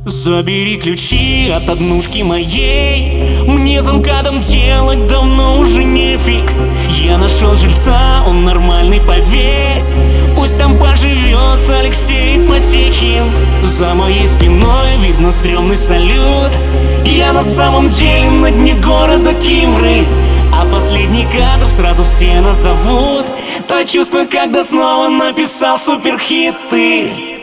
Забери ключи от однушки моей. Мне за МКАДом делать давно уже нефиг. Я нашел жильца, он нормальный, поверь. Пусть там поживет Алексей Потехин. За моей спиной видно стрёмный салют. Я на самом деле на дне города Кимры. А последний кадр сразу все назовут. То чувство, когда снова написал суперхиты.